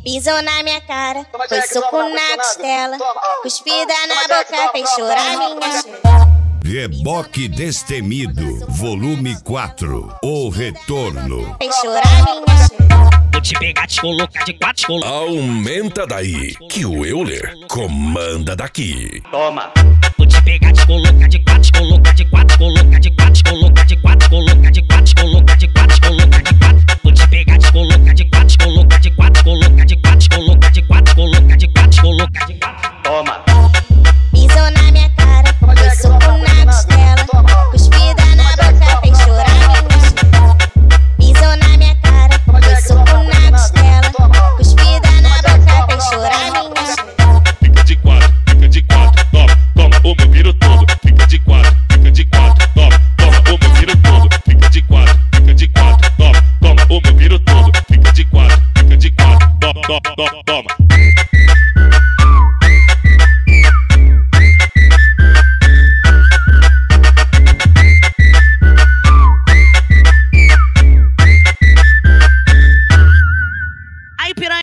Pisou na minha cara, foi soco na costela, cuspida na boca, fez chorar minha costela. Reboque Destemido, volume 4, O Retorno. Fez chorar minha costela. Vou te pegar, te colocar de quatro, te colocar. Aumenta daí, que o Euler comanda daqui. Toma. Vou te pegar, te colocar de quatro, te colocar de quatro, colocar de quatro, te colocar de quatro, colocar de quatro, te colocar de quatro, te colocar de quatro. Vou te pegar, te colocar de quatro, te colocar de quatro, colocar de quatro, te colocar de quatro, colocar de quatro, te colocar de quatro. Toma. Pisou na minha cara, foi soco na costela, cuspida na boca, fez chorar minha costela. Pisou na minha cara, foi soco na costela, cuspida na boca, fez chorar minha costela. Fica de quatro, toma, toma o meu viro todo. Fica de quatro, toma, toma o meu viro todo. Fica de quatro, toma, toma o meu viro todo. Fica de quatro, toma, toma, toma.